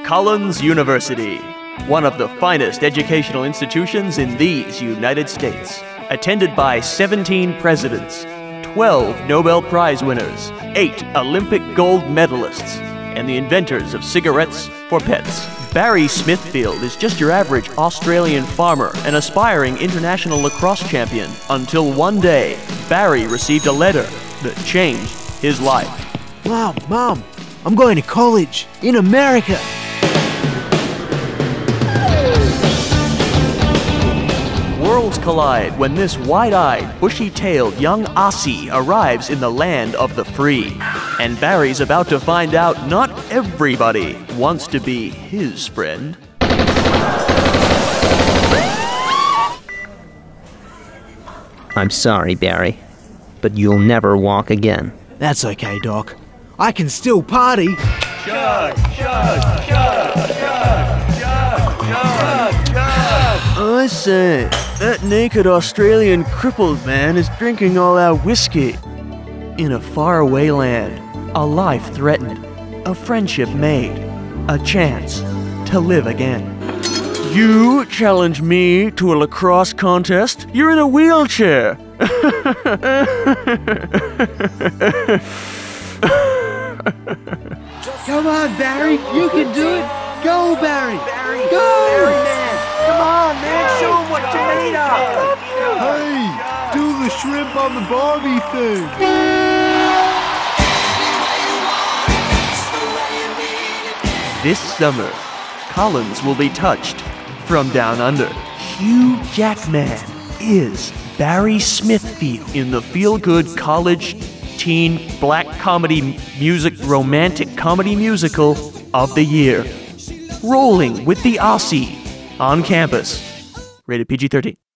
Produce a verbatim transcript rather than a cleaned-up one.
Collins University, one of the finest educational institutions in these United States. Attended by seventeen presidents, twelve Nobel Prize winners, eight Olympic gold medalists, and the inventors of cigarettes for pets. Barry Smithfield is just your average Australian farmer, an aspiring international lacrosse champion, until one day, Barry received a letter that changed his life. Mom, Mom, I'm going to college in America. Worlds collide when this wide-eyed, bushy-tailed young Aussie arrives in the land of the free. And Barry's about to find out not everybody wants to be his friend. I'm sorry, Barry, but you'll never walk again. That's okay, Doc. I can still party. Chug, chug, chug, chug, chug, chug, chug. I say, that naked Australian crippled man is drinking all our whiskey. In a faraway land, a life threatened, a friendship made, a chance to live again. You challenge me to a lacrosse contest? You're in a wheelchair. Come on, Barry. You can do it. Go, Barry. Barry, Go. Barry, man. Come on, man. Show him what you're made of. Hey, do the shrimp on the Barbie thing. This summer, Collins will be touched from down under. Hugh Jackman is Barry Smithfield in the feel-good college teen black comedy music romantic comedy musical of the year. Rolling with the Aussie on campus. Rated P G thirteen.